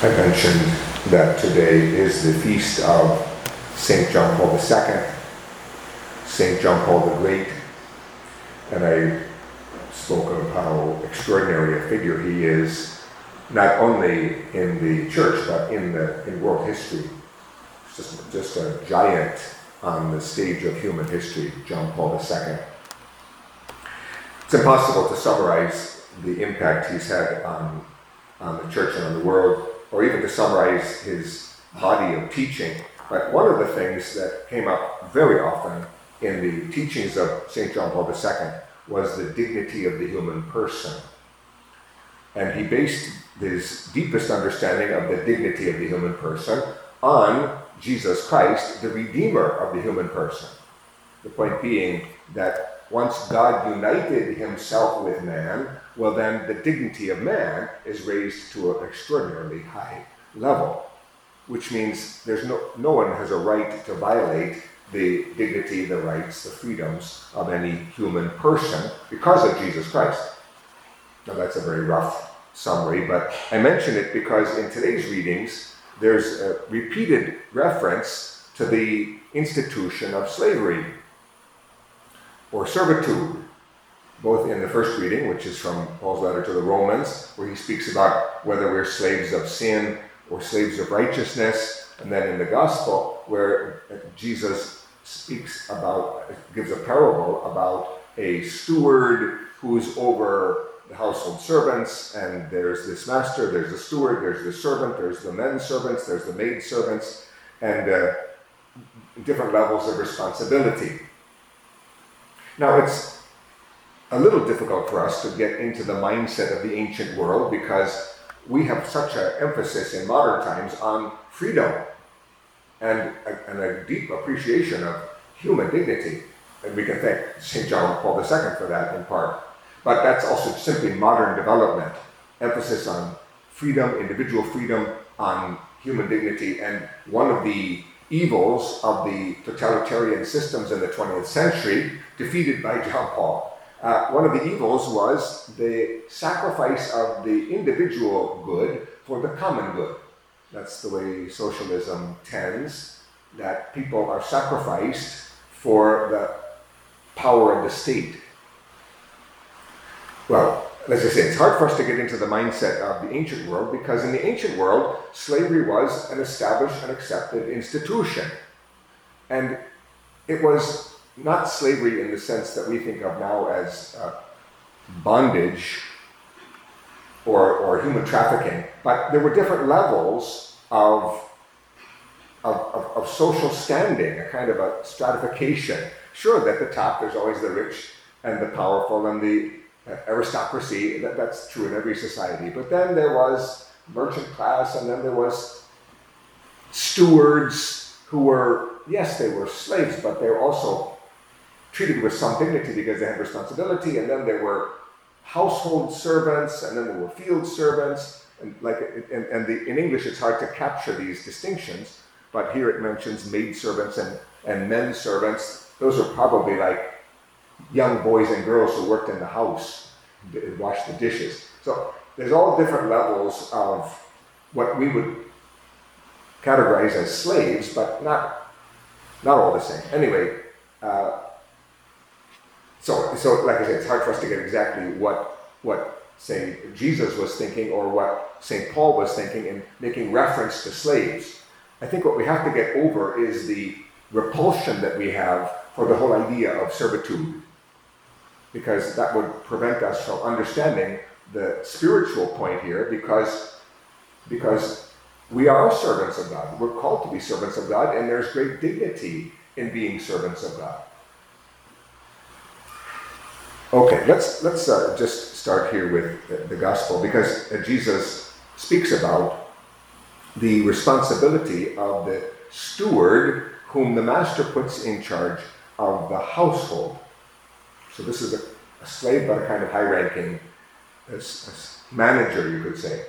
I mentioned that today is the feast of St. John Paul II, St. John Paul the Great, and I spoke of how extraordinary a figure he is, not only in the church, but in world history. Just a giant on the stage of human history, John Paul II. It's impossible to summarize the impact he's had on the church and on the world, or even to summarize his body of teaching. But one of the things that came up very often in the teachings of St. John Paul II was the dignity of the human person. And he based his deepest understanding of the dignity of the human person on Jesus Christ, the Redeemer of the human person. The point being that once God united himself with man, well then the dignity of man is raised to an extraordinarily high level, which means there's no one has a right to violate the dignity, the rights, the freedoms of any human person because of Jesus Christ. Now that's a very rough summary, but I mention it because in today's readings there's a repeated reference to the institution of slavery or servitude, both in the first reading, which is from Paul's letter to the Romans, where he speaks about whether we're slaves of sin or slaves of righteousness, and then in the gospel, where Jesus gives a parable about a steward who's over the household servants, and there's this master, there's the steward, there's the servant, there's the men servants, there's the maid servants, and different levels of responsibility. Now, it's a little difficult for us to get into the mindset of the ancient world because we have such an emphasis in modern times on freedom and a deep appreciation of human dignity. And we can thank St. John Paul II for that in part. But that's also simply modern development, emphasis on freedom, individual freedom, on human dignity. And one of the evils of the totalitarian systems in the 20th century, defeated by John Paul, one of the evils was the sacrifice of the individual good for the common good. That's the way socialism tends, that people are sacrificed for the power of the state. Well, as I say, it's hard for us to get into the mindset of the ancient world because in the ancient world, slavery was an established and accepted institution. And it was not slavery in the sense that we think of now as bondage or human trafficking, but there were different levels of social standing, a kind of a stratification. Sure, at the top there's always the rich and the powerful and the aristocracy, that's true in every society. But then there was merchant class, and then there was stewards who were, yes, they were slaves, but they were also treated with some dignity because they had responsibility. And then there were household servants, and then there were field servants. And in English, it's hard to capture these distinctions, but here it mentions maid servants and men servants. Those are probably like young boys and girls who worked in the house, washed the dishes. So there's all different levels of what we would categorize as slaves, but not all the same. Anyway, so like I said, it's hard for us to get exactly what say Jesus was thinking or what St. Paul was thinking in making reference to slaves. I think what we have to get over is the repulsion that we have for the whole idea of servitude, because that would prevent us from understanding the spiritual point here, because we are servants of God. We're called to be servants of God, and there's great dignity in being servants of God. Okay, let's just start here with the gospel, because Jesus speaks about the responsibility of the steward whom the master puts in charge of the household. So this is a slave, but a kind of high-ranking manager, you could say.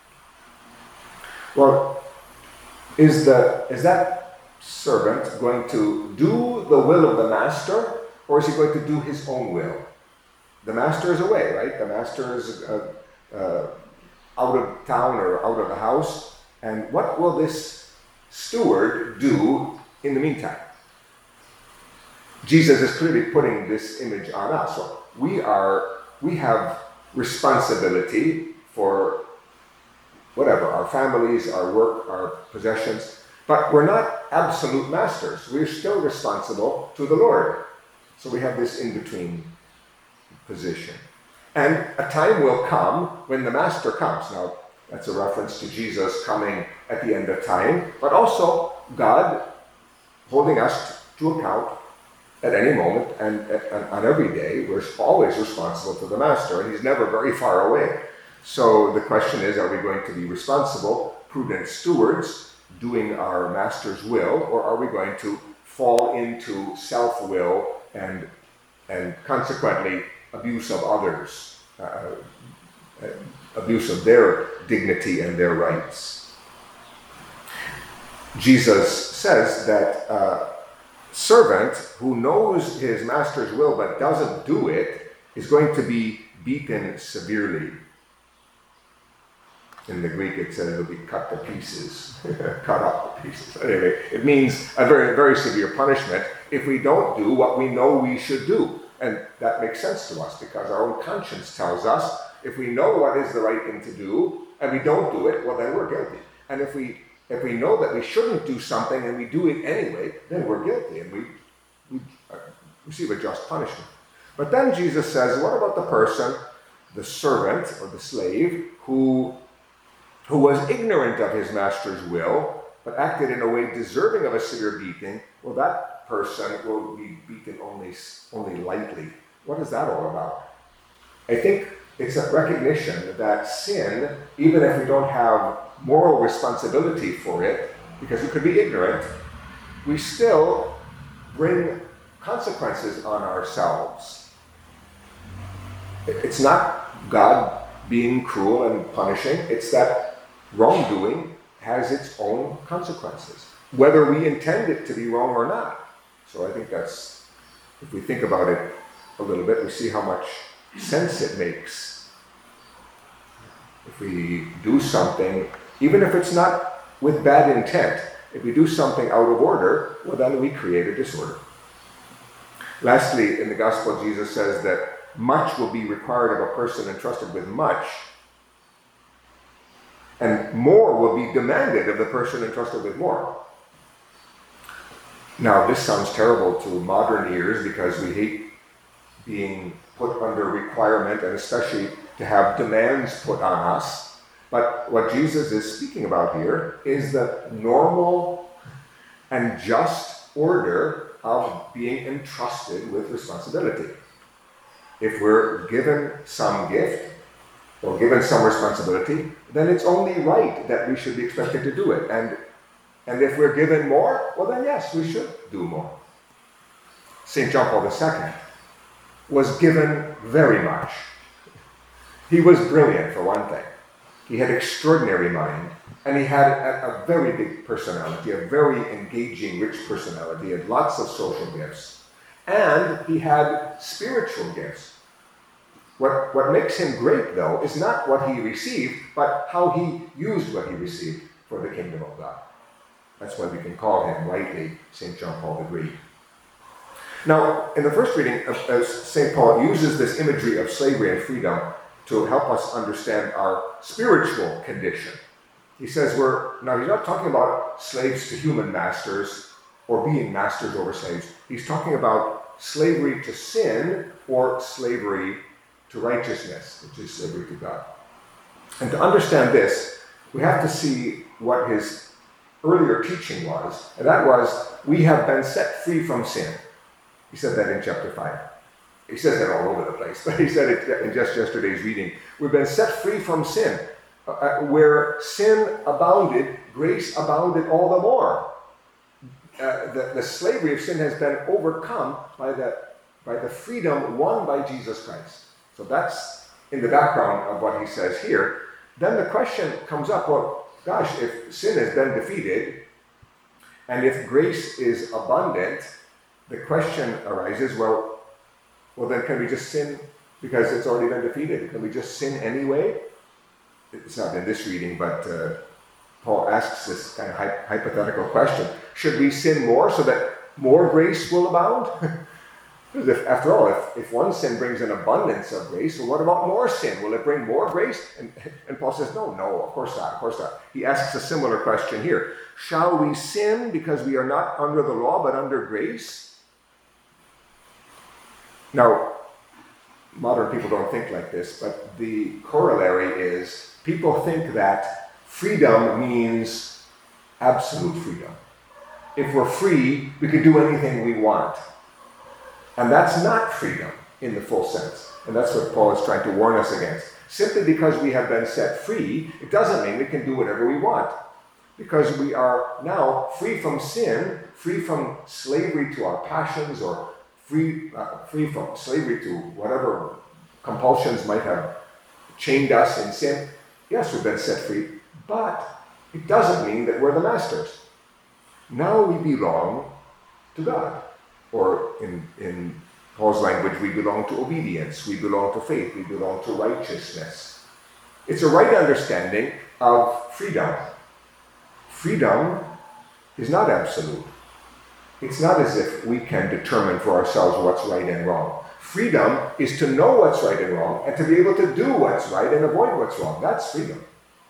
Well, is that servant going to do the will of the master, or is he going to do his own will? The master is away, right? The master is out of town or out of the house, And what will this steward do in the meantime? Jesus is clearly putting this image on us. So we have responsibility for whatever, our families, our work, our possessions, but we're not absolute masters. We're still responsible to the Lord. So we have this in-between position. And a time will come when the master comes. Now, that's a reference to Jesus coming at the end of time, but also God holding us to account at any moment and on every day. We're always responsible to the master, and he's never very far away. So the question is, are we going to be responsible, prudent stewards, doing our master's will, or are we going to fall into self-will and consequently abuse of others, abuse of their dignity and their rights? Jesus says that a servant who knows his master's will but doesn't do it is going to be beaten severely. In the Greek it says it'll be cut to pieces, cut up to pieces. Anyway, it means a very, very severe punishment if we don't do what we know we should do. And that makes sense to us because our own conscience tells us if we know what is the right thing to do and we don't do it, well then we're guilty. And if we know that we shouldn't do something and we do it anyway, then we're guilty and we receive a just punishment. But then Jesus says, what about the person, the servant or the slave, who was ignorant of his master's will, but acted in a way deserving of a severe beating? Well, that person will be beaten only lightly. What is that all about? I think it's a recognition that sin, even if we don't have moral responsibility for it, because we could be ignorant, we still bring consequences on ourselves. It's not God being cruel and punishing, it's that wrongdoing has its own consequences, whether we intend it to be wrong or not. So I think that's, if we think about it a little bit, we see how much sense it makes. If we do something, even if it's not with bad intent, if we do something out of order, well then we create a disorder. Lastly, in the Gospel, Jesus says that much will be required of a person entrusted with much, and more will be demanded of the person entrusted with more. Now, this sounds terrible to modern ears because we hate being put under requirement and especially to have demands put on us. But what Jesus is speaking about here is the normal and just order of being entrusted with responsibility. If we're given some gift or given some responsibility, then it's only right that we should be expected to do it. And if we're given more, well then yes, we should do more. St. John Paul II was given very much. He was brilliant, for one thing. He had extraordinary mind, and he had a very big personality, a very engaging, rich personality. He had lots of social gifts. And he had spiritual gifts. What makes him great, though, is not what he received, but how he used what he received for the kingdom of God. That's why we can call him, rightly, St. John Paul the Great. Now, in the first reading, St. Paul uses this imagery of slavery and freedom to help us understand our spiritual condition. He says now he's not talking about slaves to human masters or being masters over slaves. He's talking about slavery to sin or slavery to righteousness, which is slavery to God. And to understand this, we have to see what his earlier teaching was, and that was, we have been set free from sin. He said that in chapter 5. He says that all over the place, but he said it in just yesterday's reading. We've been set free from sin. Where sin abounded, grace abounded all the more. The slavery of sin has been overcome by the freedom won by Jesus Christ. So that's in the background of what he says here. Then the question comes up, well, gosh, if sin has been defeated, and if grace is abundant, the question arises, well then can we just sin because it's already been defeated? Can we just sin anyway? It's not in this reading, but Paul asks this kind of hypothetical question. Should we sin more so that more grace will abound? Because after all, if one sin brings an abundance of grace, well, what about more sin? Will it bring more grace? And Paul says, no, of course not, of course not. He asks a similar question here. Shall we sin because we are not under the law but under grace? Now, modern people don't think like this, but the corollary is people think that freedom means absolute freedom. If we're free, we can do anything we want. And that's not freedom in the full sense. And that's what Paul is trying to warn us against. Simply because we have been set free, it doesn't mean we can do whatever we want. Because we are now free from sin, free from slavery to our passions, or free from slavery to whatever compulsions might have chained us in sin. Yes, we've been set free, but it doesn't mean that we're the masters. Now we belong to God. Or in Paul's language, we belong to obedience, we belong to faith, we belong to righteousness. It's a right understanding of freedom. Freedom is not absolute. It's not as if we can determine for ourselves what's right and wrong. Freedom is to know what's right and wrong and to be able to do what's right and avoid what's wrong. That's freedom.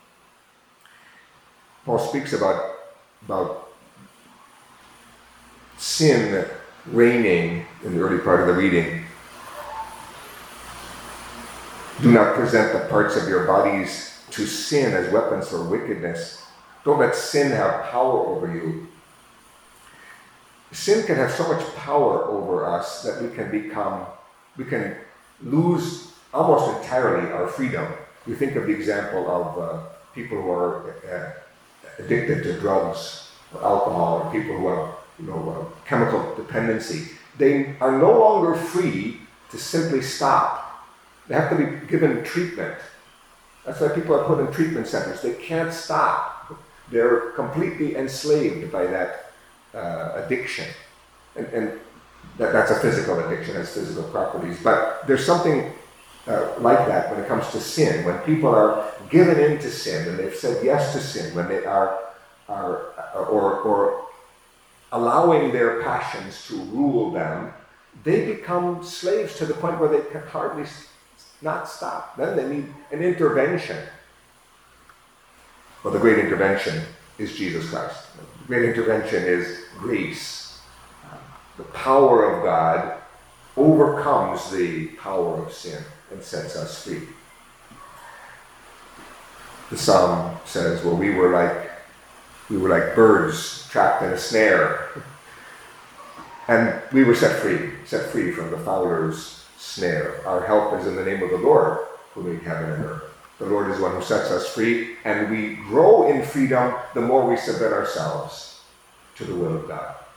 Paul speaks about sin reigning in the early part of the reading. Do not present the parts of your bodies to sin as weapons for wickedness. Don't let sin have power over you. Sin can have so much power over us that we can lose almost entirely our freedom. You think of the example of people who are addicted to drugs or alcohol, or people who have chemical dependency. They are no longer free to simply stop. They have to be given treatment. That's why people are put in treatment centers. They can't stop. They're completely enslaved by that addiction. And that's a physical addiction, has physical properties. But there's something like that when it comes to sin. When people are given into sin and they've said yes to sin, when they are allowing their passions to rule them, they become slaves to the point where they can hardly not stop. Then they need an intervention. Well, the great intervention is Jesus Christ. The great intervention is grace. The power of God overcomes the power of sin and sets us free. The psalm says, well, we were like birds trapped in a snare. And we were set free from the fowler's snare. Our help is in the name of the Lord, who made heaven and earth. The Lord is one who sets us free, and we grow in freedom the more we submit ourselves to the will of God.